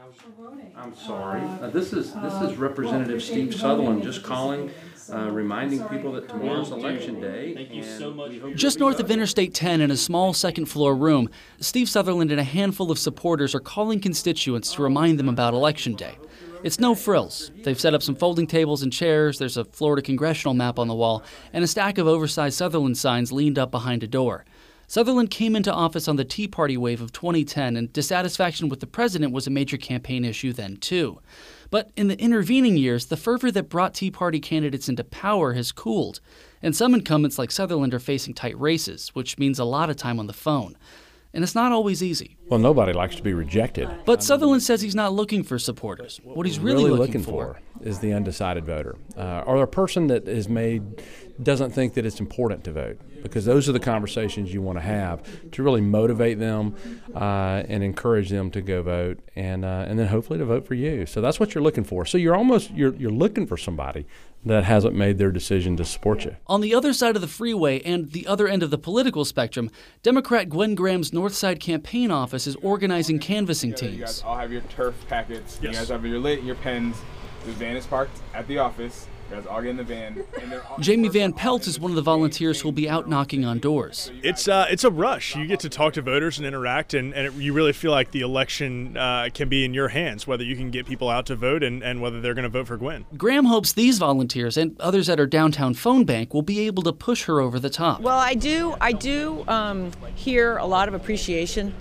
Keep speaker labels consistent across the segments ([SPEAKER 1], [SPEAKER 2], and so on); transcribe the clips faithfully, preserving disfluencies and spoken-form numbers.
[SPEAKER 1] I'm sorry. Uh, this is this is Representative Steve Sutherland just calling, uh, reminding people that tomorrow's election day.
[SPEAKER 2] Thank you so much.
[SPEAKER 3] Just north of Interstate ten in a small second-floor room, Steve Sutherland and a handful of supporters are calling constituents to remind them about Election Day. It's no frills. They've set up some folding tables and chairs, there's a Florida congressional map on the wall, and a stack of oversized Sutherland signs leaned up behind a door. Sutherland came into office on the Tea Party wave of twenty ten, and dissatisfaction with the president was a major campaign issue then, too. But in the intervening years, the fervor that brought Tea Party candidates into power has cooled, and some incumbents like Sutherland are facing tight races, which means a lot of time on the phone. And it's not always easy.
[SPEAKER 4] Well, nobody likes to be rejected.
[SPEAKER 3] But Sutherland says he's not looking for supporters. What he's really,
[SPEAKER 4] really
[SPEAKER 3] looking,
[SPEAKER 4] looking
[SPEAKER 3] for,
[SPEAKER 4] for is the undecided voter, uh, or a person that is made doesn't think that it's important to vote, because those are the conversations you want to have to really motivate them uh, and encourage them to go vote, and uh, and then hopefully to vote for you. So that's what you're looking for. So you're almost you're you're looking for somebody that hasn't made their decision to support you.
[SPEAKER 3] On the other side of the freeway and the other end of the political spectrum, Democrat Gwen Graham's Northside campaign office is organizing canvassing teams.
[SPEAKER 5] You guys all have your turf packets.
[SPEAKER 2] Yes.
[SPEAKER 5] You guys have your lit and your pens. The van is parked at the office. You guys all get in the van. And they're all,
[SPEAKER 3] Jamie Van Pelt is one of the volunteers who'll be out knocking on doors.
[SPEAKER 2] It's uh, it's a rush. You get to talk to voters and interact, and, and it, you really feel like the election uh, can be in your hands, whether you can get people out to vote and, and whether they're going to vote for Gwen.
[SPEAKER 3] Graham hopes these volunteers and others at her downtown phone bank will be able to push her over the top.
[SPEAKER 6] Well, I do, I do um, hear a lot of appreciation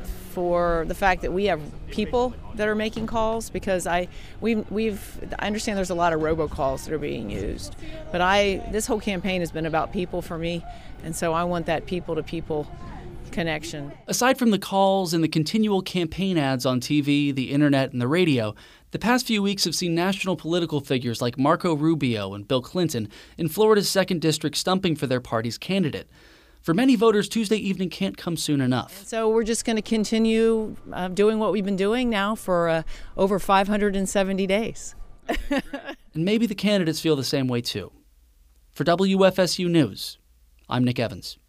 [SPEAKER 6] for the fact that we have people that are making calls, because I we've, we've I understand there's a lot of robocalls that are being used, but I this whole campaign has been about people for me, and so I want that people to people connection.
[SPEAKER 3] Aside from the calls and the continual campaign ads on T V, the internet, and the radio, the past few weeks have seen national political figures like Marco Rubio and Bill Clinton in Florida's second district stumping for their party's candidate. For many voters, Tuesday evening can't come soon enough.
[SPEAKER 6] So we're just going to continue uh, doing what we've been doing now for uh, over five hundred seventy days.
[SPEAKER 3] And maybe the candidates feel the same way too. For W F S U News, I'm Nick Evans.